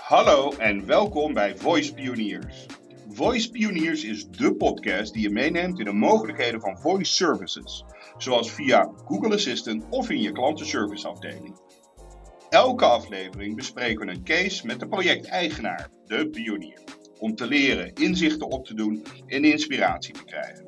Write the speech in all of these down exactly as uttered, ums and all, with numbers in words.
Hallo en welkom bij Voice Pioneers. Voice Pioneers is dé podcast die je meeneemt in de mogelijkheden van voice services, zoals via Google Assistant of in je klantenserviceafdeling. Elke aflevering bespreken we een case met de projecteigenaar, de pionier, om te leren, inzichten op te doen en inspiratie te krijgen.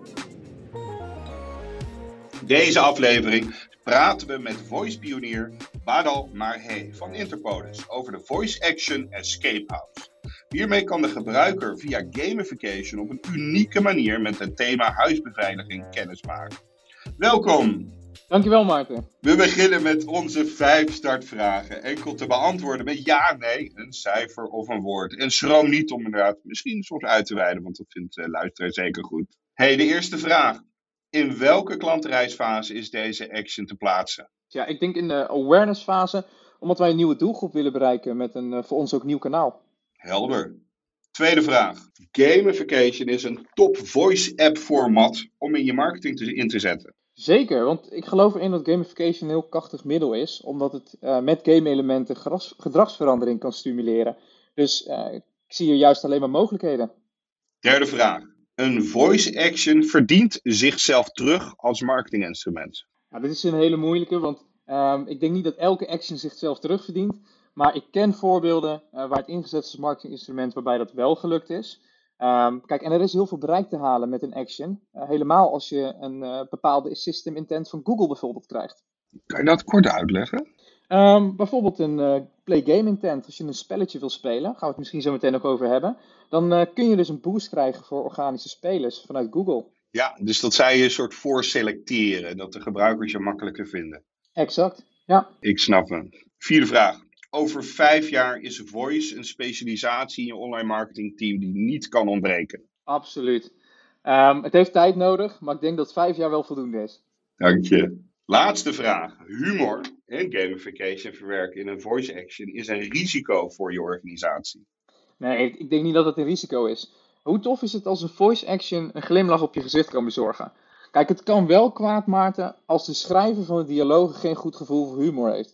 Deze aflevering praten we met voice pionier Badal Marhe van Interpolis over de Voice Action Escape House. Hiermee kan de gebruiker via gamification op een unieke manier met het thema huisbeveiliging kennismaken. Welkom! Dankjewel, Maarten. We beginnen met onze vijf startvragen. Enkel te beantwoorden met ja, nee, een cijfer of een woord. En schroom niet om inderdaad misschien soms uit te wijden, want dat vindt de luisteraar zeker goed. Hey, de eerste vraag. In welke klantenreisfase is deze action te plaatsen? Ja, ik denk in de awareness fase, omdat wij een nieuwe doelgroep willen bereiken met een uh, voor ons ook nieuw kanaal. Helder. Tweede vraag. Gamification is een top voice app format om in je marketing te, in te zetten. Zeker, want ik geloof erin dat gamification een heel krachtig middel is, omdat het uh, met game-elementen gras, gedragsverandering kan stimuleren. Dus uh, ik zie hier juist alleen maar mogelijkheden. Derde vraag. Een voice action verdient zichzelf terug als marketinginstrument. Ja, dit is een hele moeilijke, want uh, ik denk niet dat elke action zichzelf terugverdient. Maar ik ken voorbeelden uh, waar het ingezet is als marketinginstrument waarbij dat wel gelukt is. Um, kijk, en er is heel veel bereik te halen met een action. Uh, helemaal als je een uh, bepaalde system intent van Google bijvoorbeeld krijgt. Kan je dat kort uitleggen? Um, bijvoorbeeld een uh, play game intent. Als je een spelletje wil spelen, gaan we het misschien zo meteen ook over hebben. Dan uh, kun je dus een boost krijgen voor organische spelers vanuit Google. Ja, dus dat zij je een soort voorselecteren. Dat de gebruikers je makkelijker vinden. Exact, ja. Ik snap hem. Vierde vraag. Over vijf jaar is voice een specialisatie in je online marketingteam die niet kan ontbreken. Absoluut. Um, het heeft tijd nodig, maar ik denk dat vijf jaar wel voldoende is. Dank je. Laatste vraag. Humor en gamification verwerken in een voice action is een risico voor je organisatie. Nee, ik denk niet dat het een risico is. Hoe tof is het als een voice action een glimlach op je gezicht kan bezorgen? Kijk, het kan wel kwaad, Maarten, als de schrijver van de dialogen geen goed gevoel voor humor heeft.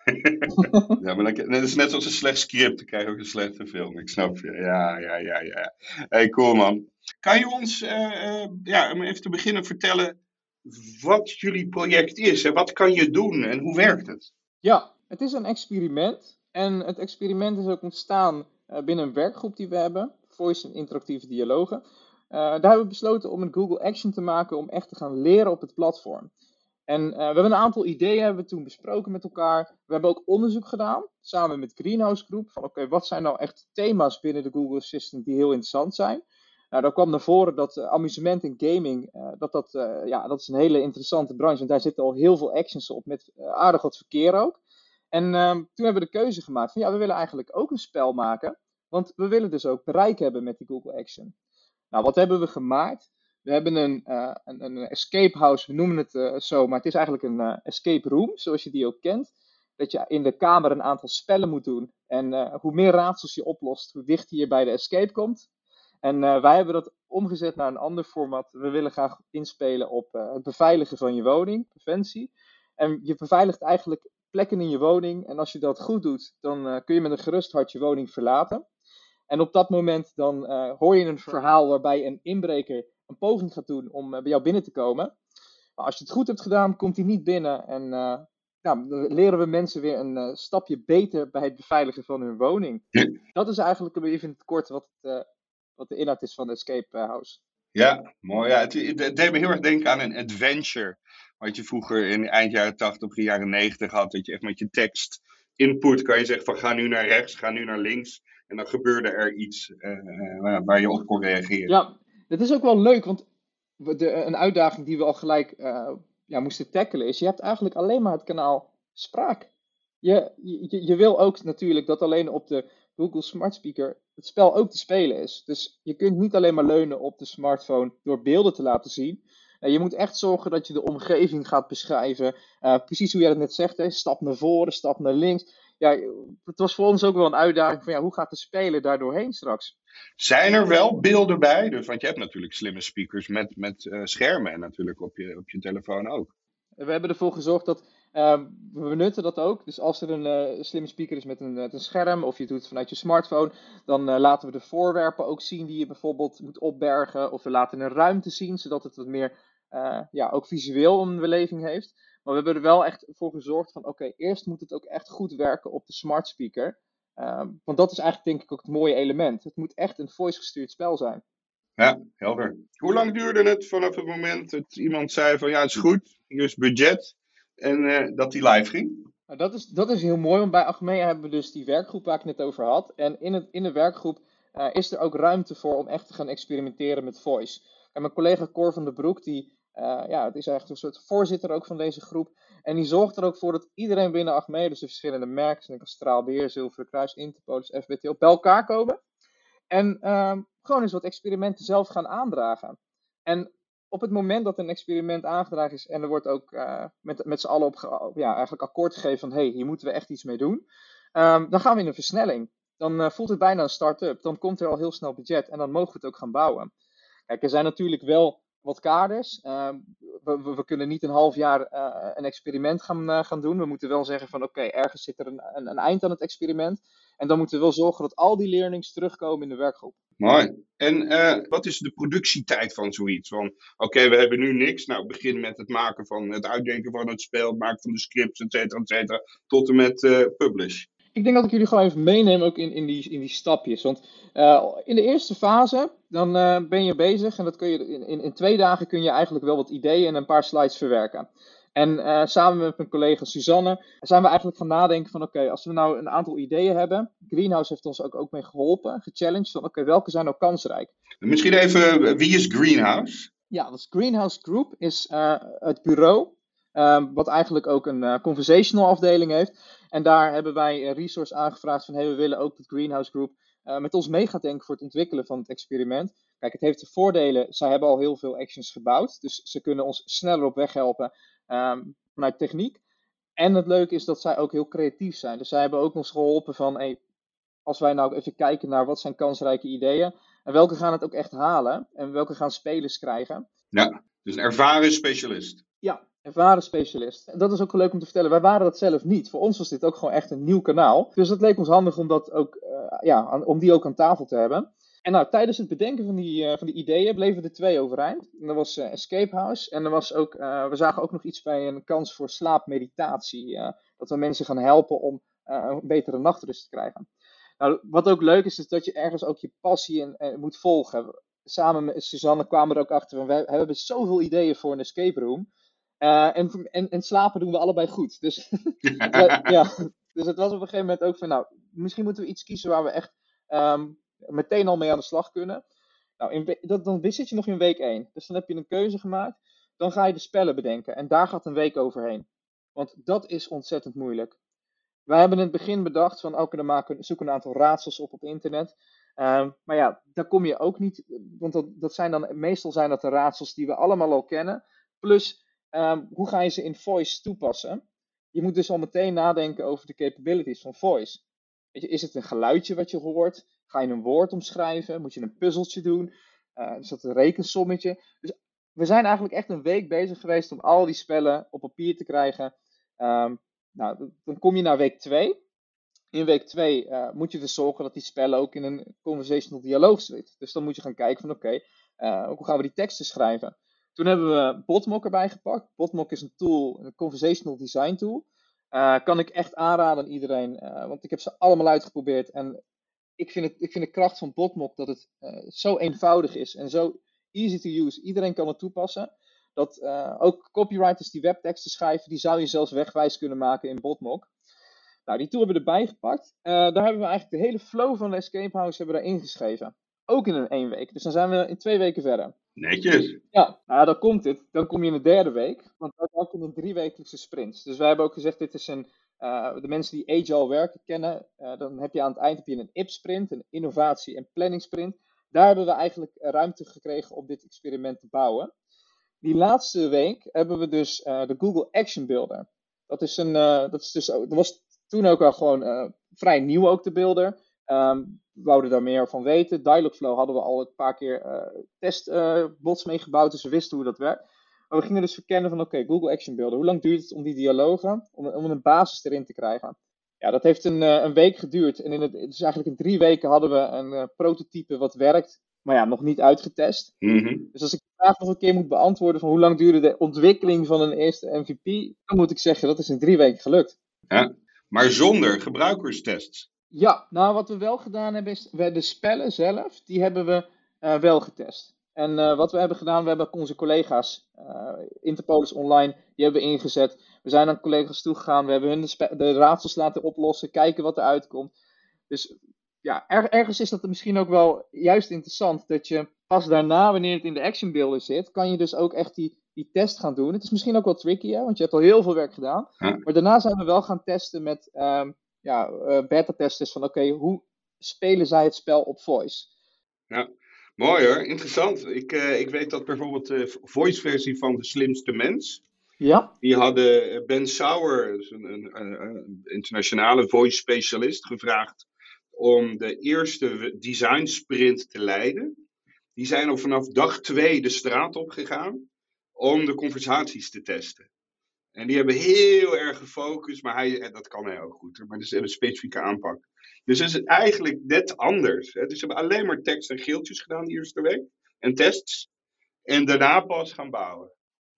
Ja, maar dat, dat is net zoals een slecht script, dan krijg je ook een slechte film. Ik snap je. Ja, ja, ja, ja. Hey, cool man. Kan je ons, uh, uh, ja, om even te beginnen vertellen wat jullie project is en wat kan je doen en hoe werkt het? Ja, het is een experiment en het experiment is ook ontstaan uh, binnen een werkgroep die we hebben, Voice en Interactieve Dialogen. Uh, daar hebben we besloten om een Google Action te maken om echt te gaan leren op het platform. En uh, we hebben een aantal ideeën hebben we toen besproken met elkaar. We hebben ook onderzoek gedaan, samen met Greenhouse Group, van oké, okay, wat zijn nou echt thema's binnen de Google Assistant die heel interessant zijn. Nou, daar kwam naar voren dat uh, amusement en gaming, uh, dat, dat, uh, ja, dat is een hele interessante branche, want daar zitten al heel veel actions op, met uh, aardig wat verkeer ook. En uh, toen hebben we de keuze gemaakt van ja, we willen eigenlijk ook een spel maken, want we willen dus ook bereik hebben met die Google Action. Nou, wat hebben we gemaakt? We hebben een, uh, een, een escape house, we noemen het uh, zo, maar het is eigenlijk een uh, escape room, zoals je die ook kent. Dat je in de kamer een aantal spellen moet doen. En uh, hoe meer raadsels je oplost, hoe dichter je bij de escape komt. En uh, wij hebben dat omgezet naar een ander format. We willen graag inspelen op uh, het beveiligen van je woning, preventie. En je beveiligt eigenlijk plekken in je woning. En als je dat goed doet, dan uh, kun je met een gerust hart je woning verlaten. En op dat moment dan uh, hoor je een verhaal waarbij een inbreker een poging gaat doen om uh, bij jou binnen te komen. Maar als je het goed hebt gedaan, komt hij niet binnen. En uh, nou, dan leren we mensen weer een uh, stapje beter bij het beveiligen van hun woning. Ja. Dat is eigenlijk even in het kort wat, het, uh, wat de inhoud is van de Escape House. Ja, mooi. Ja, het, het deed me heel erg denken aan een adventure. Wat je vroeger in eind jaren tachtig, begin jaren negentig had. Dat je echt met je tekst input kan je zeggen van ga nu naar rechts, ga nu naar links. En dan gebeurde er iets uh, uh, waar je op kon reageren. Ja, dat is ook wel leuk, want de, een uitdaging die we al gelijk uh, ja, moesten tackelen is, je hebt eigenlijk alleen maar het kanaal spraak. Je, je, je wil ook natuurlijk dat alleen op de Google Smart Speaker het spel ook te spelen is. Dus je kunt niet alleen maar leunen op de smartphone door beelden te laten zien. Uh, je moet echt zorgen dat je de omgeving gaat beschrijven. Uh, precies hoe jij het net zegt, hè? Stap naar voren, stap naar links. Ja, het was voor ons ook wel een uitdaging van ja, hoe gaat de speler daar doorheen straks? Zijn er wel beelden bij? Dus, want je hebt natuurlijk slimme speakers met, met uh, schermen en natuurlijk op je, op je telefoon ook. We hebben ervoor gezorgd dat Um, we benutten dat ook. Dus als er een uh, slimme speaker is met een, met een scherm of je doet het vanuit je smartphone, dan uh, laten we de voorwerpen ook zien die je bijvoorbeeld moet opbergen. Of we laten een ruimte zien, zodat het wat meer uh, ja, ook visueel een beleving heeft. Maar we hebben er wel echt voor gezorgd van oké, okay, eerst moet het ook echt goed werken op de smart speaker. Um, want dat is eigenlijk denk ik ook het mooie element. Het moet echt een voice gestuurd spel zijn. Ja, helder. Hoe lang duurde het vanaf het moment dat iemand zei van ja, het is goed, hier is budget en uh, dat die live ging? Nou, dat, is, dat is heel mooi, want bij Achmea hebben we dus die werkgroep waar ik het net over had. En in, het, in de werkgroep uh, is er ook ruimte voor om echt te gaan experimenteren met voice. En mijn collega Cor van den Broek, die uh, ja, het is eigenlijk een soort voorzitter ook van deze groep. En die zorgt er ook voor dat iedereen binnen Achmea, dus de verschillende merken, zoals Straalbeer, Zilveren Kruis, Interpolis, F B T O, bij elkaar komen. En uh, gewoon eens wat experimenten zelf gaan aandragen. En op het moment dat een experiment aangedragen is en er wordt ook uh, met, met z'n allen op ja, eigenlijk akkoord gegeven van hé, hey, hier moeten we echt iets mee doen. Um, dan gaan we in een versnelling. Dan uh, voelt het bijna een start-up. Dan komt er al heel snel budget en dan mogen we het ook gaan bouwen. Kijk, er zijn natuurlijk wel wat kaders. Uh, we, we, we kunnen niet een half jaar uh, een experiment gaan, uh, gaan doen. We moeten wel zeggen van oké, okay, ergens zit er een, een, een eind aan het experiment. En dan moeten we wel zorgen dat al die learnings terugkomen in de werkgroep. Mooi. En uh, wat is de productietijd van zoiets? Van, oké, okay, we hebben nu niks. Nou, begin met het maken van het uitdenken van het spel, het maken van de scripts, et cetera, et cetera, tot en met uh, publish. Ik denk dat ik jullie gewoon even meeneem ook in, in, die, in die stapjes. Want uh, in de eerste fase, dan uh, ben je bezig en dat kun je, in, in, in twee dagen kun je eigenlijk wel wat ideeën en een paar slides verwerken. En uh, samen met mijn collega Suzanne zijn we eigenlijk gaan nadenken van oké, okay, als we nou een aantal ideeën hebben. Greenhouse heeft ons ook, ook mee geholpen, gechallenged van oké, okay, welke zijn nou kansrijk? Misschien even, wie is Greenhouse? Ja, dus Greenhouse Group is uh, het bureau. Um, wat eigenlijk ook een uh, conversational afdeling heeft. En daar hebben wij een resource aangevraagd van hey, we willen ook dat Greenhouse Group uh, met ons mee gaat denken voor het ontwikkelen van het experiment. Kijk, het heeft de voordelen. Zij hebben al heel veel actions gebouwd. Dus ze kunnen ons sneller op weg helpen um, vanuit techniek. En het leuke is dat zij ook heel creatief zijn. Dus zij hebben ook ons geholpen van hey, als wij nou even kijken naar wat zijn kansrijke ideeën. En welke gaan het ook echt halen. En welke gaan spelers krijgen. Ja, dus een ervaren specialist. Ja, ervaren specialist. Dat is ook leuk om te vertellen. Wij waren dat zelf niet. Voor ons was dit ook gewoon echt een nieuw kanaal. Dus het leek ons handig om, dat ook, uh, ja, om die ook aan tafel te hebben. En nou, tijdens het bedenken van die, uh, van die ideeën bleven er twee overeind. En dat was uh, Escape House. En er was ook, uh, we zagen ook nog iets bij een kans voor slaapmeditatie. Uh, dat we mensen gaan helpen om uh, een betere nachtrust te krijgen. Nou, wat ook leuk is, is dat je ergens ook je passie in, uh, moet volgen. Samen met Suzanne kwamen we er ook achter van, we hebben zoveel ideeën voor een escape room. Uh, en, en, en slapen doen we allebei goed. Dus, ja, dus het was op een gegeven moment ook van, nou, misschien moeten we iets kiezen waar we echt um, meteen al mee aan de slag kunnen. Nou, in, dat, dan zit je nog in week één. Dus dan heb je een keuze gemaakt. Dan ga je de spellen bedenken. En daar gaat een week overheen. Want dat is ontzettend moeilijk. Wij hebben in het begin bedacht van, oké, dan maken we, zoeken een aantal raadsels op op internet. Um, maar ja, daar kom je ook niet, want dat, dat zijn dan, meestal zijn dat de raadsels die we allemaal al kennen. Plus, um, hoe ga je ze in voice toepassen? Je moet dus al meteen nadenken over de capabilities van voice. Weet je, is het een geluidje wat je hoort? Ga je een woord omschrijven? Moet je een puzzeltje doen? Uh, is dat een rekensommetje? Dus we zijn eigenlijk echt een week bezig geweest om al die spellen op papier te krijgen. Um, nou, dan kom je naar week twee. In week twee uh, moet je dus zorgen dat die spellen ook in een conversational dialoog zitten. Dus dan moet je gaan kijken van oké, okay, uh, hoe gaan we die teksten schrijven? Toen hebben we Botmock erbij gepakt. Botmock is een tool, een conversational design tool. Uh, kan ik echt aanraden aan iedereen, uh, want ik heb ze allemaal uitgeprobeerd. En ik vind, het, ik vind de kracht van Botmock dat het uh, zo eenvoudig is en zo easy to use. Iedereen kan het toepassen. Dat uh, ook copywriters die webteksten schrijven, die zou je zelfs wegwijs kunnen maken in Botmock. Nou, die tool hebben we erbij gepakt. Uh, daar hebben we eigenlijk de hele flow van de Escape House hebben we daar ingeschreven. Ook in een één week. Dus dan zijn we in twee weken verder. Netjes. Ja, nou dan komt het. Dan kom je in de derde week. Want we werken in drie wekelijkse sprints. Dus wij hebben ook gezegd, dit is een... Uh, de mensen die agile werken kennen. Uh, dan heb je aan het eind heb je een I P sprint, een innovatie- en planning sprint. Daar hebben we eigenlijk ruimte gekregen om dit experiment te bouwen. Die laatste week hebben we dus uh, de Google Action Builder. Dat is een... Uh, dat is dus, dat was toen ook al gewoon uh, vrij nieuw ook de builder. Um, we wouden daar meer van weten. Dialogflow hadden we al een paar keer uh, testbots uh, mee gebouwd, dus we wisten hoe dat werkt. Maar we gingen dus verkennen van, oké, okay, Google Action Builder, hoe lang duurt het om die dialogen, om, om een basis erin te krijgen? Ja, dat heeft een, uh, een week geduurd. En in het, dus eigenlijk in drie weken hadden we een uh, prototype wat werkt, maar ja, nog niet uitgetest. Mm-hmm. Dus als ik de vraag nog een keer moet beantwoorden van hoe lang duurde de ontwikkeling van een eerste M V P, dan moet ik zeggen, dat is in drie weken gelukt. Ja, maar zonder gebruikerstests. Ja, nou wat we wel gedaan hebben is, we, de spellen zelf, die hebben we uh, wel getest. En uh, wat we hebben gedaan, we hebben onze collega's, uh, Interpolis Online, die hebben we ingezet. We zijn naar collega's toegegaan, we hebben hun de, spe- de raadsels laten oplossen, kijken wat eruit komt. Dus ja, er, ergens is dat misschien ook wel juist interessant, dat je pas daarna, wanneer het in de action builder zit, kan je dus ook echt die, die test gaan doen. Het is misschien ook wel tricky, hè, want je hebt al heel veel werk gedaan. Ja. Maar daarna zijn we wel gaan testen met um, ja, uh, beta-testers van oké, okay, hoe spelen zij het spel op voice? Ja. Mooi hoor, interessant. Ik, uh, ik weet dat bijvoorbeeld de voice-versie van De Slimste Mens, ja? die hadden Ben Sauer, een, een, een internationale voice specialist, gevraagd om de eerste design sprint te leiden. Die zijn al vanaf dag twee de straat op gegaan om de conversaties te testen. En die hebben heel erg gefocust, maar hij, dat kan hij ook goed, maar dat is een specifieke aanpak. Dus het is eigenlijk net anders. Hè? Dus ze hebben alleen maar tekst en geeltjes gedaan die eerste week. En tests. En daarna pas gaan bouwen.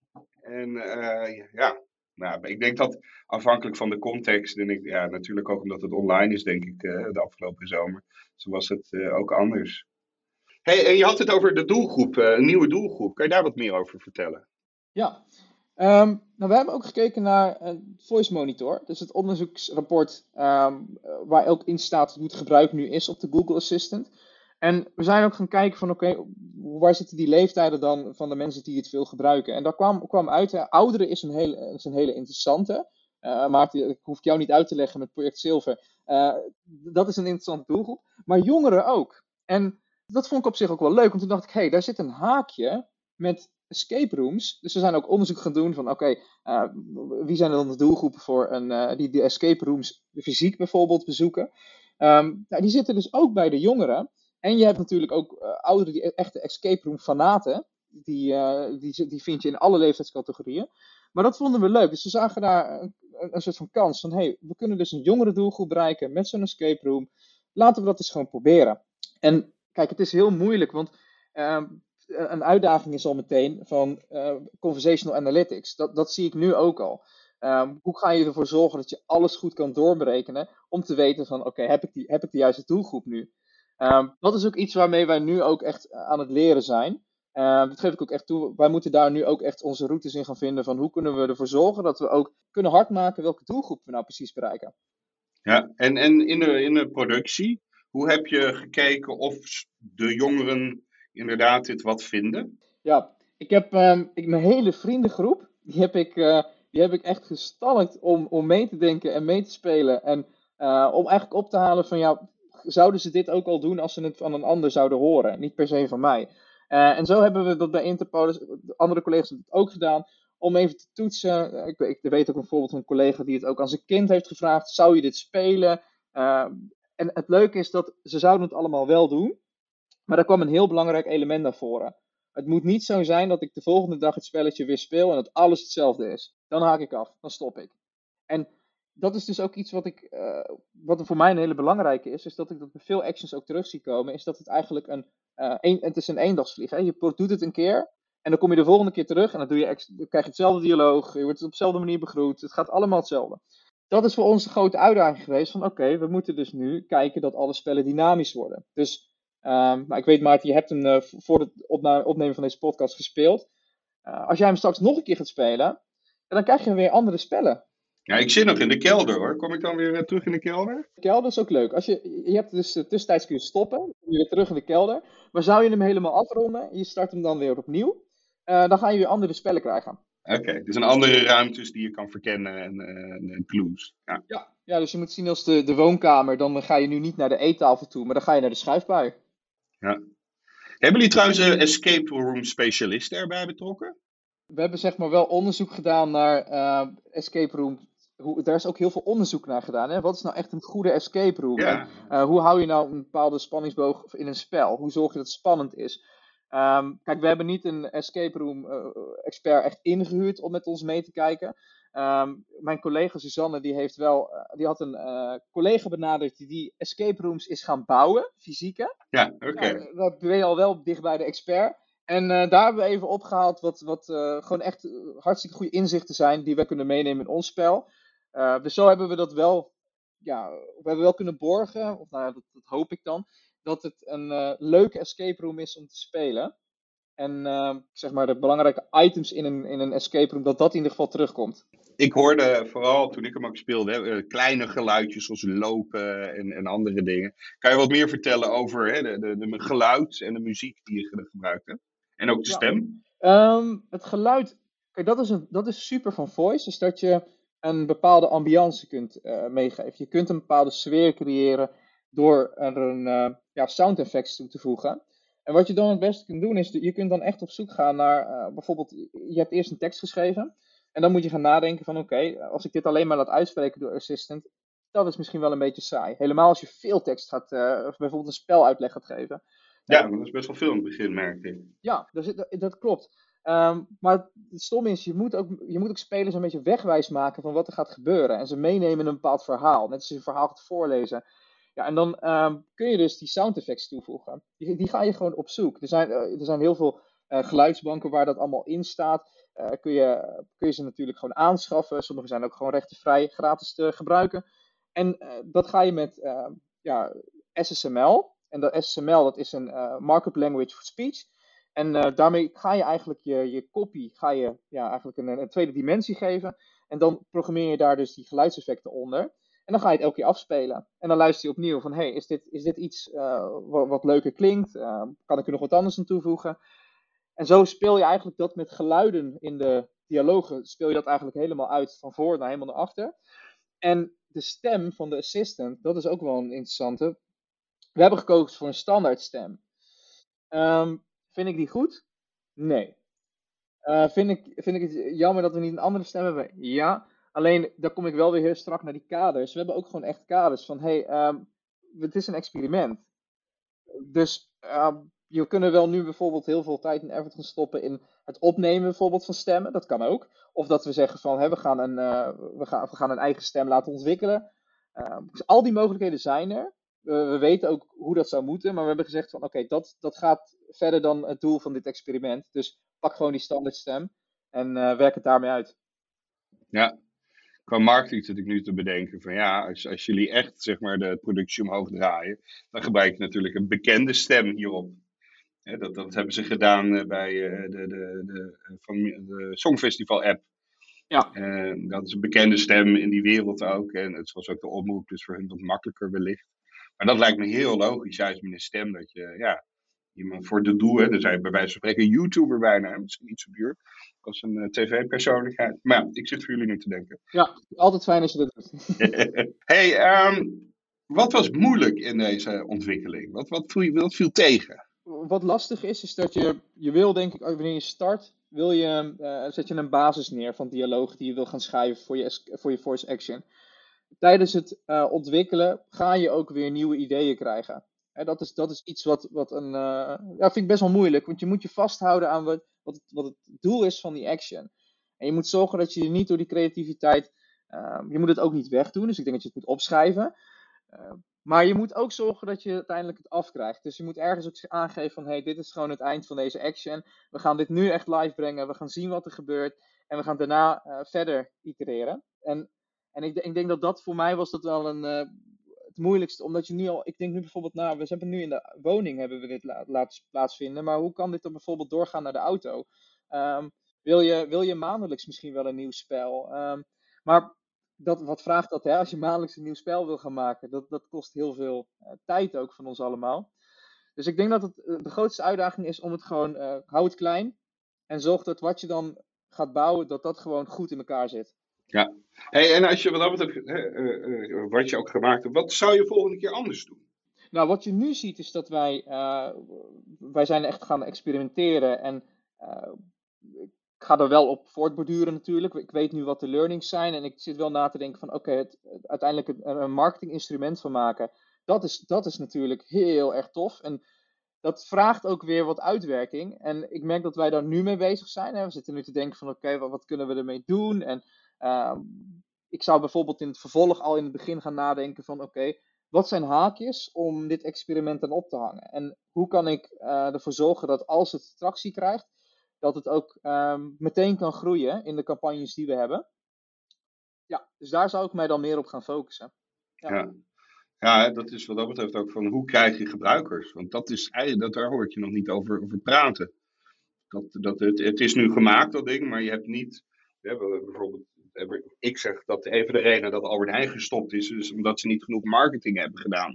En uh, ja, nou, ik denk dat afhankelijk van de context. En ik, ja, natuurlijk ook omdat het online is, denk ik, uh, de afgelopen zomer. Zo was het uh, ook anders. Hey, en je had het over de doelgroep, uh, een nieuwe doelgroep. Kan je daar wat meer over vertellen? Ja. Um, nou, we hebben ook gekeken naar een Voice Monitor, dus het onderzoeksrapport um, waar ook in staat hoe het gebruik nu is op de Google Assistant. En we zijn ook gaan kijken van oké, okay, waar zitten die leeftijden dan van de mensen die het veel gebruiken? En daar kwam, kwam uit, hè, ouderen is een hele, is een hele interessante. Uh, maar ik hoef jou niet uit te leggen met Project Silver. Uh, dat is een interessante doelgroep. Maar jongeren ook. En dat vond ik op zich ook wel leuk, want toen dacht ik, hé, hey, daar zit een haakje met escape rooms. Dus we zijn ook onderzoek gaan doen van oké, okay, uh, wie zijn er dan de doelgroepen voor een, uh, die de escape rooms fysiek bijvoorbeeld bezoeken. Um, nou, die zitten dus ook bij de jongeren. En je hebt natuurlijk ook uh, ouderen, die echte escape room fanaten. Die, uh, die, die vind je in alle leeftijdscategorieën. Maar dat vonden we leuk. Dus we zagen daar een, een soort van kans van, hé, hey, we kunnen dus een jongere doelgroep bereiken met zo'n escape room. Laten we dat eens gewoon proberen. En kijk, het is heel moeilijk, want uh, een uitdaging is al meteen van uh, conversational analytics. Dat, dat zie ik nu ook al. Um, hoe ga je ervoor zorgen dat je alles goed kan doorberekenen om te weten van, oké, okay, heb ik die, heb ik de juiste doelgroep nu? Um, dat is ook iets waarmee wij nu ook echt aan het leren zijn. Uh, dat geef ik ook echt toe. Wij moeten daar nu ook echt onze routes in gaan vinden van hoe kunnen we ervoor zorgen dat we ook kunnen hardmaken welke doelgroep we nou precies bereiken. Ja, en, en in, de, in de productie, hoe heb je gekeken of de jongeren inderdaad dit wat vinden? Ja, ik heb um, ik, mijn hele vriendengroep, die heb ik, uh, die heb ik echt gestalkt om, om mee te denken en mee te spelen. En uh, om eigenlijk op te halen van, ja, zouden ze dit ook al doen als ze het van een ander zouden horen? Niet per se van mij. Uh, en zo hebben we dat bij Interpolis, andere collega's hebben het ook gedaan, om even te toetsen. Ik, ik weet ook een voorbeeld van een collega die het ook aan zijn kind heeft gevraagd, zou je dit spelen? Uh, en het leuke is dat ze zouden het allemaal wel doen, maar daar kwam een heel belangrijk element naar voren. Het moet niet zo zijn dat ik de volgende dag het spelletje weer speel en dat alles hetzelfde is. Dan haak ik af, dan stop ik. En dat is dus ook iets wat, ik, uh, wat voor mij een hele belangrijke is, is dat ik dat bij veel actions ook terug zie komen, is dat het eigenlijk een, uh, een, het is een eendagsvlieg. Hè? Je doet het een keer en dan kom je de volgende keer terug en dan, doe je, dan krijg je hetzelfde dialoog, je wordt op dezelfde manier begroet, het gaat allemaal hetzelfde. Dat is voor ons de grote uitdaging geweest van oké, okay, we moeten dus nu kijken dat alle spellen dynamisch worden. Dus Um, maar ik weet, Maarten, je hebt hem uh, voor het opna- opnemen van deze podcast gespeeld. Uh, als jij hem straks nog een keer gaat spelen, dan krijg je weer andere spellen. Ja, ik zit nog in de kelder hoor. Kom ik dan weer uh, terug in de kelder? De kelder is ook leuk. Als je, je hebt dus uh, tussentijds kun je stoppen, dan kom je weer terug in de kelder. Maar zou je hem helemaal afronden, je start hem dan weer opnieuw, uh, dan ga je weer andere spellen krijgen. Oké, okay, dus een andere ruimtes die je kan verkennen en, uh, en clues. Ja. Ja. Ja, dus je moet zien als de, de woonkamer, dan ga je nu niet naar de eettafel toe, maar dan ga je naar de schuifbui. Ja. Hebben jullie trouwens een escape room specialisten erbij betrokken? We hebben zeg maar wel onderzoek gedaan naar uh, escape room. Hoe, daar is ook heel veel onderzoek naar gedaan. Hè? Wat is nou echt een goede escape room? Ja. En uh, hoe hou je nou een bepaalde spanningsboog in een spel? Hoe zorg je dat het spannend is? Ehm, kijk, we hebben niet een escape room uh, expert echt ingehuurd om met ons mee te kijken. Um, mijn collega Suzanne, die heeft wel, uh, die had een uh, collega benaderd die, die escape rooms is gaan bouwen, fysieke. Ja, oké. Okay. Nou, dat ben je al wel dicht bij de expert. En uh, daar hebben we even opgehaald wat, wat uh, gewoon echt uh, hartstikke goede inzichten zijn die we kunnen meenemen in ons spel. Uh, dus zo hebben we dat wel, ja, we hebben wel kunnen borgen, of nou ja, dat, dat hoop ik dan, dat het een uh, leuke escape room is om te spelen. En uh, zeg maar de belangrijke items in een, in een escape room, dat dat in ieder geval terugkomt. Ik hoorde vooral toen ik hem ook speelde, hè, kleine geluidjes zoals lopen en, en andere dingen. Kan je wat meer vertellen over hè, de, de, de geluid en de muziek die je gebruikt hebt? En ook de ja. stem? Um, het geluid, kijk, dat is, een, dat is super van voice. Dus dat je een bepaalde ambiance kunt uh, meegeven. Je kunt een bepaalde sfeer creëren door er een uh, ja, sound effects toe te voegen. En wat je dan het beste kunt doen is, je kunt dan echt op zoek gaan naar, uh, bijvoorbeeld, je hebt eerst een tekst geschreven. En dan moet je gaan nadenken van, oké, okay, als ik dit alleen maar laat uitspreken door Assistant, dat is misschien wel een beetje saai. Helemaal als je veel tekst gaat, uh, of bijvoorbeeld een speluitleg gaat geven. Ja, dat is best wel veel in het begin, merk ik. Ja, dus dat, dat klopt. Um, maar het stomme is, je moet, ook, je moet ook spelers een beetje wegwijs maken van wat er gaat gebeuren. En ze meenemen in een bepaald verhaal. Net als je een verhaal gaat voorlezen. Ja, en dan um, kun je dus die sound effects toevoegen. Die, die ga je gewoon op zoek. Er zijn, uh, er zijn heel veel uh, geluidsbanken waar dat allemaal in staat. Uh, kun, je, kun je ze natuurlijk gewoon aanschaffen. Sommige zijn ook gewoon rechtenvrij gratis te gebruiken. En uh, dat ga je met uh, ja, S S M L. En dat S S M L, dat is een uh, Markup Language for Speech. En uh, daarmee ga je eigenlijk je, je copy, ga je ja, eigenlijk een, een tweede dimensie geven. En dan programmeer je daar dus die geluidseffecten onder. En dan ga je het elke keer afspelen. En dan luister je opnieuw van, hey, is dit, is dit iets uh, wat, wat leuker klinkt? Uh, kan ik er nog wat anders aan toevoegen? En zo speel je eigenlijk dat met geluiden in de dialogen, speel je dat eigenlijk helemaal uit van voor naar helemaal naar achter. En de stem van de assistant, dat is ook wel een interessante. We hebben gekozen voor een standaard stem. Um, vind ik die goed? Nee. Uh, vind, ik, vind ik het jammer dat we niet een andere stem hebben? Ja. Alleen, daar kom ik wel weer heel strak naar die kaders. We hebben ook gewoon echt kaders van, hey, um, het is een experiment. Dus uh, je kunnen wel nu bijvoorbeeld heel veel tijd en effort gaan stoppen in het opnemen bijvoorbeeld van stemmen. Dat kan ook. Of dat we zeggen van, hey, we, gaan een, uh, we, gaan, we gaan een eigen stem laten ontwikkelen. Uh, dus al die mogelijkheden zijn er. Uh, we weten ook hoe dat zou moeten. Maar we hebben gezegd van, oké, okay, dat, dat gaat verder dan het doel van dit experiment. Dus pak gewoon die standaard stem en uh, werk het daarmee uit. Ja. Qua marketing zit ik nu te bedenken van ja, als, als jullie echt zeg maar de productie omhoog draaien, dan gebruik je natuurlijk een bekende stem hierop. He, dat, dat hebben ze gedaan bij uh, de, de, de, van de Songfestival app. Ja. Uh, dat is een bekende stem in die wereld ook. En het was ook de omroep, dus voor hun wat makkelijker wellicht. Maar dat lijkt me heel logisch, juist met een stem, dat je ja, iemand voor de doel, hè, er zijn bij wijze van spreken een YouTuber bijna, hè, misschien niet zo duur als een uh, tv-persoonlijkheid. Maar ja, ik zit voor jullie nu te denken. Ja, altijd fijn als je dat doet. Hey, um, wat was moeilijk in deze ontwikkeling? Wat, wat, viel, wat viel tegen? Wat lastig is, is dat je, je wil denk ik, wanneer je start, wil je, uh, zet je een basis neer van dialoog die je wil gaan schrijven voor je, voor je voice action. Tijdens het uh, ontwikkelen ga je ook weer nieuwe ideeën krijgen. Hè, dat, is, dat is iets wat, wat een, uh, ja, vind ik best wel moeilijk, want je moet je vasthouden aan wat, wat, het, wat het doel is van die action. En je moet zorgen dat je je niet door die creativiteit, uh, je moet het ook niet wegdoen, dus ik denk dat je het moet opschrijven. Uh, maar je moet ook zorgen dat je uiteindelijk het afkrijgt. Dus je moet ergens ook aangeven van, hey, dit is gewoon het eind van deze action. We gaan dit nu echt live brengen. We gaan zien wat er gebeurt. En we gaan daarna uh, verder itereren. En, en ik, ik denk dat dat voor mij was dat wel een, uh, het moeilijkste. Omdat je nu al, ik denk nu bijvoorbeeld, nou, we hebben nu in de woning hebben we dit la, laten plaatsvinden. Maar hoe kan dit dan bijvoorbeeld doorgaan naar de auto? Um, wil, je, wil je maandelijks misschien wel een nieuw spel? Um, maar... Dat, wat vraagt dat, hè? Als je maandelijks een nieuw spel wil gaan maken? Dat, dat kost heel veel uh, tijd ook van ons allemaal. Dus ik denk dat het, uh, de grootste uitdaging is om het gewoon, uh, hou het klein. En zorg dat wat je dan gaat bouwen, dat dat gewoon goed in elkaar zit. Ja. Hey, en als je wat dat betreft, uh, uh, uh, wat je ook gemaakt hebt, wat zou je volgende keer anders doen? Nou, wat je nu ziet is dat wij, uh, wij zijn echt gaan experimenteren. En uh, ik ga er wel op voortborduren natuurlijk. Ik weet nu wat de learnings zijn. En ik zit wel na te denken van oké, okay, het, het uiteindelijk een, een marketinginstrument van maken. Dat is, dat is natuurlijk heel erg tof. En dat vraagt ook weer wat uitwerking. En ik merk dat wij daar nu mee bezig zijn. Hè. We zitten nu te denken van oké, okay, wat, wat kunnen we ermee doen? En uh, ik zou bijvoorbeeld in het vervolg al in het begin gaan nadenken van oké, okay, wat zijn haakjes om dit experiment aan op te hangen? En hoe kan ik uh, ervoor zorgen dat als het tractie krijgt, dat het ook um, meteen kan groeien in de campagnes die we hebben. Ja, dus daar zou ik mij dan meer op gaan focussen. Ja. ja. Ja, dat is wat dat betreft ook van hoe krijg je gebruikers? Want dat is eigenlijk, dat, daar hoor je nog niet over, over praten. Dat, dat het, het is nu gemaakt, dat ding, maar je hebt niet... Ja, bijvoorbeeld, ik zeg dat een van de redenen dat Albert Heijn gestopt is, is omdat ze niet genoeg marketing hebben gedaan.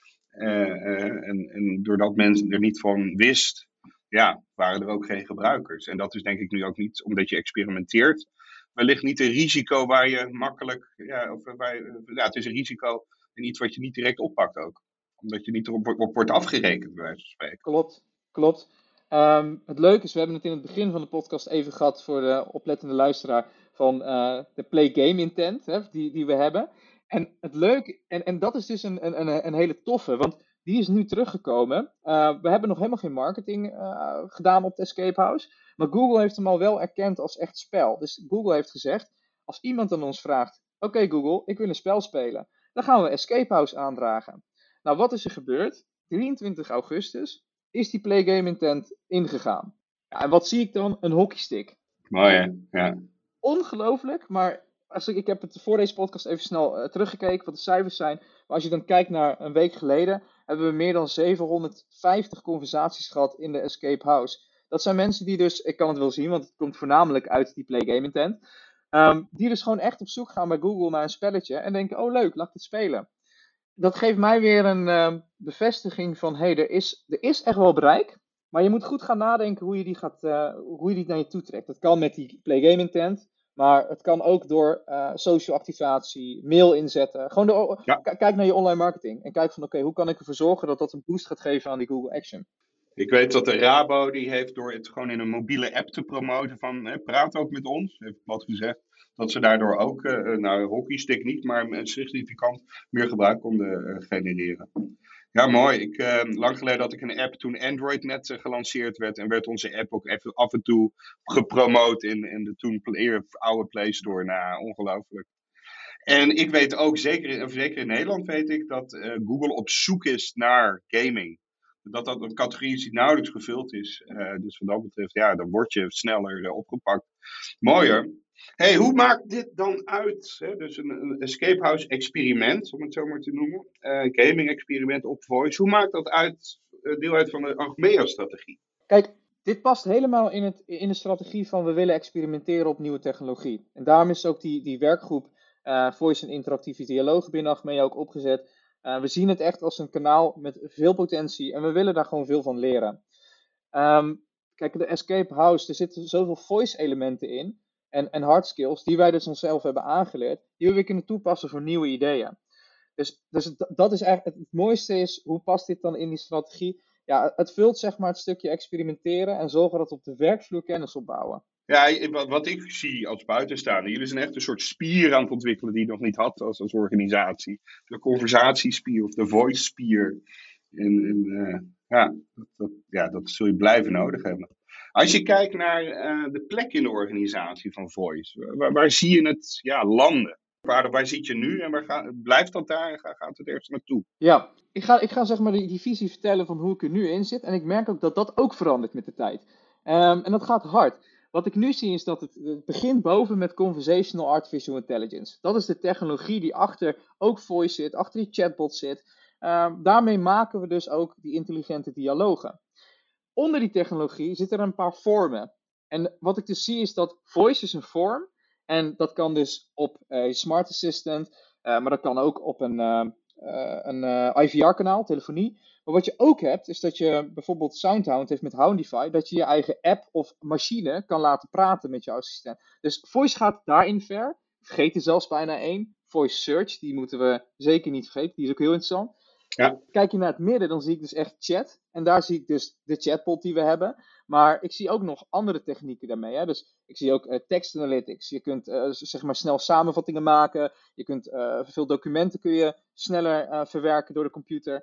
Uh, uh, en, en doordat mensen er niet van wist, ja, waren er ook geen gebruikers. En dat is denk ik nu ook niet, omdat je experimenteert, wellicht niet een risico waar je makkelijk... Ja, of waar je, ja, het is een risico en iets wat je niet direct oppakt ook. Omdat je niet erop op wordt afgerekend, bij wijze van spreken. Klopt, klopt. Um, het leuke is, we hebben het in het begin van de podcast even gehad voor de oplettende luisteraar van uh, de play game intent, hè, die, die we hebben. En het leuke, en, en dat is dus een, een, een hele toffe, want die is nu teruggekomen. Uh, we hebben nog helemaal geen marketing uh, gedaan op de Escape House, maar Google heeft hem al wel erkend als echt spel. Dus Google heeft gezegd, als iemand aan ons vraagt, oké okay, Google, ik wil een spel spelen, dan gaan we Escape House aandragen. Nou, wat is er gebeurd? drieëntwintig augustus is die play game intent ingegaan. Ja, en wat zie ik dan? Een hockeystick. Mooi hè? Ja. Ongelooflijk, maar als ik, ik heb het voor deze podcast even snel uh, teruggekeken wat de cijfers zijn. Maar als je dan kijkt naar een week geleden, hebben we meer dan zevenhonderdvijftig conversaties gehad in de Escape House. Dat zijn mensen die dus, ik kan het wel zien, want het komt voornamelijk uit die play game intent. Um, die dus gewoon echt op zoek gaan bij Google naar een spelletje en denken, oh leuk, laat ik het spelen. Dat geeft mij weer een uh, bevestiging van, hé, hey, er, is, er is echt wel bereik, maar je moet goed gaan nadenken hoe je die, gaat, uh, hoe je die naar je toe trekt. Dat kan met die play game intent, maar het kan ook door uh, social activatie, mail inzetten. Gewoon de, ja. k- kijk naar je online marketing en kijk van, oké, okay, hoe kan ik ervoor zorgen dat dat een boost gaat geven aan die Google Action. Ik weet dat de Rabo, die heeft door het gewoon in een mobiele app te promoten van, hè, praat ook met ons, heeft wat gezegd, dat ze daardoor ook, uh, nou hockeystick niet, maar een significant meer gebruik konden uh, genereren. Ja, mooi. Ik, uh, lang geleden had ik een app toen Android net uh, gelanceerd werd en werd onze app ook even af en toe gepromoot in, in de toen play, oude Play Store. Nou, ongelooflijk. En ik weet ook, zeker in, zeker in Nederland weet ik, dat uh, Google op zoek is naar gaming. Dat dat een categorie is die nauwelijks gevuld is. Uh, dus wat dat betreft, ja, dan word je sneller uh, opgepakt. Mooi hoor. Hey, hoe maakt dit dan uit? Hè? Dus een, een escape house experiment, om het zo maar te noemen. Uh, gaming experiment op Voice. Hoe maakt dat uit, uh, deel uit van de Achmea-strategie? Kijk, dit past helemaal in, het, in de strategie van we willen experimenteren op nieuwe technologie. En daarom is ook die, die werkgroep uh, Voice en interactieve dialoog binnen Achmea ook opgezet. Uh, we zien het echt als een kanaal met veel potentie en we willen daar gewoon veel van leren. Um, kijk, de Escape House, er zitten zoveel voice elementen in en, en hard skills die wij dus onszelf hebben aangeleerd, die we weer kunnen toepassen voor nieuwe ideeën. Dus, dus het, dat is eigenlijk het mooiste is, hoe past dit dan in die strategie? Ja, het vult zeg maar het stukje experimenteren en zorgen dat we op de werkvloer kennis opbouwen. Ja, wat ik zie als buitenstaander, jullie zijn echt een soort spier aan het ontwikkelen die je nog niet had als, als organisatie. De conversatiespier of de voice spier. En, en uh, ja, dat, dat, ja, dat zul je blijven nodig hebben. Als je kijkt naar uh, de plek in de organisatie van voice, waar, waar zie je het ja, landen? Waar, waar zit je nu en waar ga, blijft dat daar en gaat het ergens naartoe? Ja, ik ga, ik ga zeg maar die, die visie vertellen van hoe ik er nu in zit. En ik merk ook dat dat ook verandert met de tijd. Um, en dat gaat hard. Wat ik nu zie is dat het, het begint boven met Conversational Artificial Intelligence. Dat is de technologie die achter ook voice zit, achter die chatbot zit. Um, daarmee maken we dus ook die intelligente dialogen. Onder die technologie zitten er een paar vormen. En wat ik dus zie is dat voice is een vorm. En dat kan dus op uh, smart assistant, uh, maar dat kan ook op een, uh, uh, een uh, I V R-kanaal, telefonie. Maar wat je ook hebt, is dat je bijvoorbeeld Soundhound heeft met Houndify, dat je je eigen app of machine kan laten praten met je assistent. Dus voice gaat daarin ver. Vergeet er zelfs bijna één. Voice search, die moeten we zeker niet vergeten. Die is ook heel interessant. Ja. Kijk je naar het midden, dan zie ik dus echt chat. En daar zie ik dus de chatbot die we hebben. Maar ik zie ook nog andere technieken daarmee. Hè? Dus ik zie ook uh, text analytics. Je kunt uh, zeg maar snel samenvattingen maken. Je kunt uh, veel documenten kun je sneller uh, verwerken door de computer.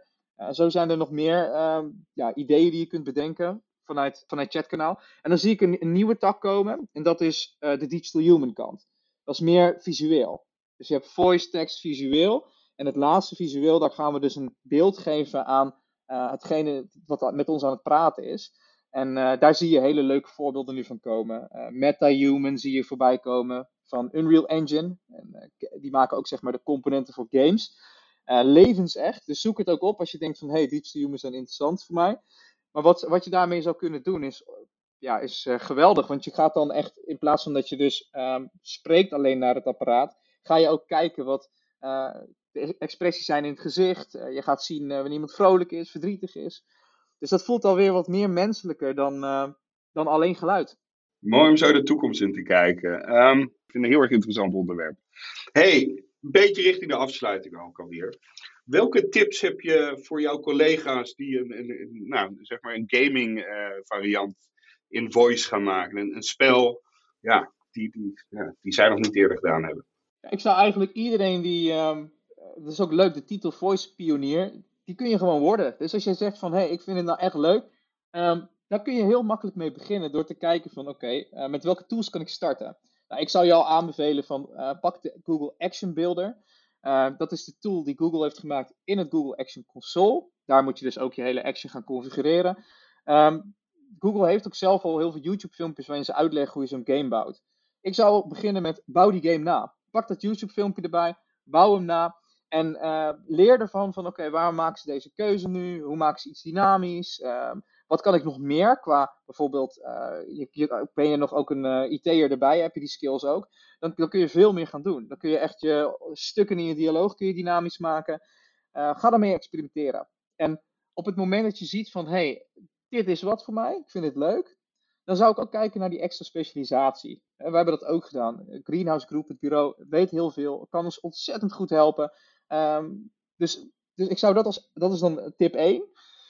Uh, zo zijn er nog meer uh, ja, ideeën die je kunt bedenken vanuit, vanuit chatkanaal. En dan zie ik een, een nieuwe tak komen en dat is uh, de digital human kant. Dat is meer visueel. Dus je hebt voice, text, visueel. En het laatste visueel, daar gaan we dus een beeld geven aan uh, hetgene wat met ons aan het praten is. En uh, daar zie je hele leuke voorbeelden nu van komen. Uh, MetaHuman zie je voorbij komen van Unreal Engine. En, uh, die maken ook zeg maar de componenten voor games. Uh, levensecht, dus zoek het ook op als je denkt van hey, digital humans zijn interessant voor mij. Maar wat, wat je daarmee zou kunnen doen is, ja, is uh, geweldig. Want je gaat dan echt, in plaats van dat je dus um, spreekt alleen naar het apparaat, ga je ook kijken wat uh, de expressies zijn in het gezicht. Uh, je gaat zien uh, wanneer iemand vrolijk is, verdrietig is. Dus dat voelt alweer wat meer menselijker dan, uh, dan alleen geluid. Mooi om zo de toekomst in te kijken. Um, ik vind het een heel erg interessant onderwerp. Hey, een beetje richting de afsluiting ook alweer. Welke tips heb je voor jouw collega's die een, een, een, nou, zeg maar een gaming uh, variant in voice gaan maken? Een, een spel ja, die, die, ja, die zij nog niet eerder gedaan hebben. Ik zou eigenlijk iedereen die, um, dat is ook leuk, de titel Voice Pionier, die kun je gewoon worden. Dus als je zegt van, hé, hey, ik vind het nou echt leuk, um, daar kun je heel makkelijk mee beginnen door te kijken van, oké, okay, uh, met welke tools kan ik starten? Nou, ik zou je al aanbevelen van, uh, pak de Google Action Builder. Uh, dat is de tool die Google heeft gemaakt in het Google Action Console. Daar moet je dus ook je hele action gaan configureren. Um, Google heeft ook zelf al heel veel YouTube filmpjes waarin ze uitleggen hoe je zo'n game bouwt. Ik zou beginnen met, bouw die game na. Pak dat YouTube filmpje erbij, bouw hem na. En uh, leer ervan van, oké, okay, waarom maken ze deze keuze nu? Hoe maken ze iets dynamisch? Uh, wat kan ik nog meer qua, bijvoorbeeld, uh, je, je, ben je nog ook een uh, I T'er erbij, heb je die skills ook? Dan, dan kun je veel meer gaan doen. Dan kun je echt je stukken in je dialoog kun je dynamisch maken. Uh, ga daarmee experimenteren. En op het moment dat je ziet van, hé, hey, dit is wat voor mij, ik vind het leuk. Dan zou ik ook kijken naar die extra specialisatie. Uh, we hebben dat ook gedaan. Greenhouse Group, het bureau, weet heel veel. Kan ons ontzettend goed helpen. Um, dus, dus ik zou dat als, dat is dan tip één.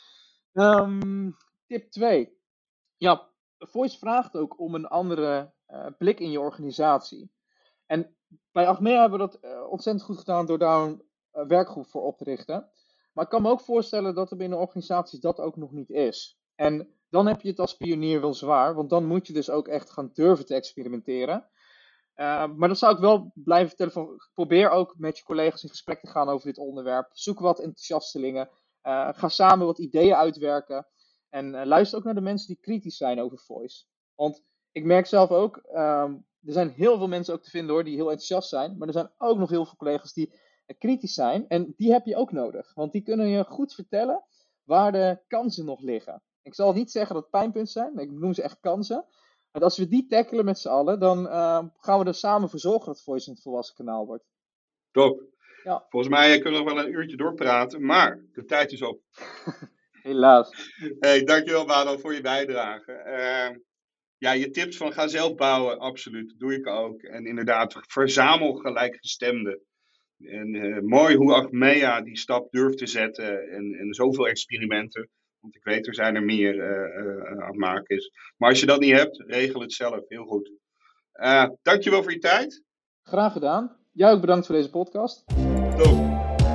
Um, tip twee. Ja, Voice vraagt ook om een andere uh, blik in je organisatie. En bij Achmea hebben we dat uh, ontzettend goed gedaan door daar een uh, werkgroep voor op te richten. Maar ik kan me ook voorstellen dat er binnen organisaties dat ook nog niet is. En dan heb je het als pionier wel zwaar, want dan moet je dus ook echt gaan durven te experimenteren. Uh, maar dat zou ik wel blijven vertellen van, probeer ook met je collega's in gesprek te gaan over dit onderwerp. Zoek wat enthousiastelingen. Uh, ga samen wat ideeën uitwerken. En uh, luister ook naar de mensen die kritisch zijn over voice. Want ik merk zelf ook, um, er zijn heel veel mensen ook te vinden hoor, die heel enthousiast zijn. Maar er zijn ook nog heel veel collega's die uh, kritisch zijn. En die heb je ook nodig. Want die kunnen je goed vertellen waar de kansen nog liggen. Ik zal niet zeggen dat het pijnpunten zijn, maar ik noem ze echt kansen. Want als we die tackelen met z'n allen, dan uh, gaan we er samen voor zorgen dat voice een volwassen kanaal wordt. Top. Ja. Volgens mij kunnen we nog wel een uurtje doorpraten, maar de tijd is op. Helaas. Hey, dankjewel Bado voor je bijdrage. Uh, ja, je tips van ga zelf bouwen, absoluut. Dat doe ik ook. En inderdaad, verzamel gelijkgestemden. En uh, mooi hoe Achmea die stap durft te zetten en, en zoveel experimenten. Want ik weet, er zijn er meer uh, uh, aan het maken is. Maar als je dat niet hebt, regel het zelf. Heel goed. Uh, dankjewel voor je tijd. Graag gedaan. Jij ook bedankt voor deze podcast. Top.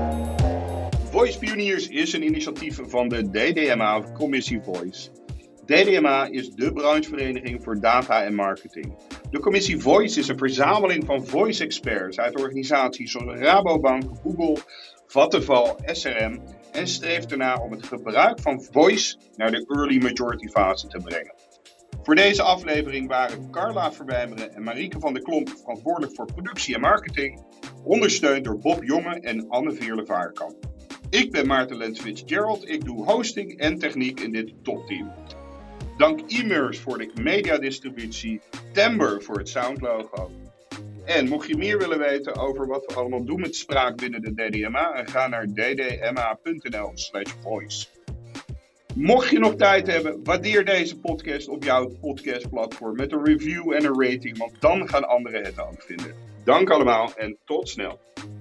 Voice Pioniers is een initiatief van de D D M A of Commissie Voice. D D M A is de branchevereniging voor data en marketing. De Commissie Voice is een verzameling van voice experts uit organisaties zoals Rabobank, Google, Vattenfall, S R M en streeft ernaar om het gebruik van voice naar de early majority fase te brengen. Voor deze aflevering waren Carla Verwijmeren en Marieke van der Klomp verantwoordelijk voor productie en marketing, ondersteund door Bob Jonge en Anne-Veerle Vaarkamp. Ik ben Maarten Lens Fitzgerald, ik doe hosting en techniek in dit topteam. Dank e-mails voor de mediadistributie, Timber voor het soundlogo. En mocht je meer willen weten over wat we allemaal doen met spraak binnen de D D M A, ga naar d d m a punt n l slash voice. Mocht je nog tijd hebben, waardeer deze podcast op jouw podcastplatform met een review en een rating, want dan gaan anderen het ook vinden. Dank allemaal en tot snel.